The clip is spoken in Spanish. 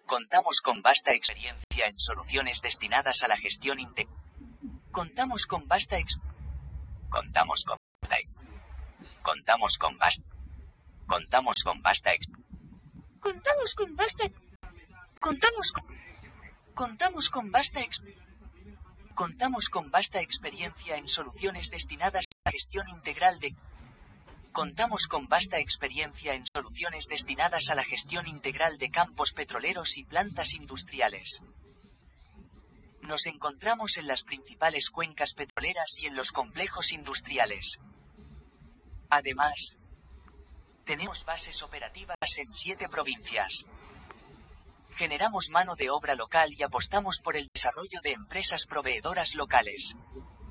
Contamos con vasta experiencia en soluciones destinadas a la gestión integral. Contamos con vasta ex... Contamos con vasta ex... Contamos con vasta... Contamos con vasta ex... Contamos con vasta... Contamos con... Contamos con vasta ex... Contamos con vasta experiencia en soluciones destinadas a la gestión integral de... Contamos con vasta experiencia en soluciones destinadas a la gestión integral de campos petroleros y plantas industriales. Nos encontramos en las principales cuencas petroleras y en los complejos industriales. Además, tenemos bases operativas en 7 provincias. Generamos mano de obra local y apostamos por el desarrollo de empresas proveedoras locales.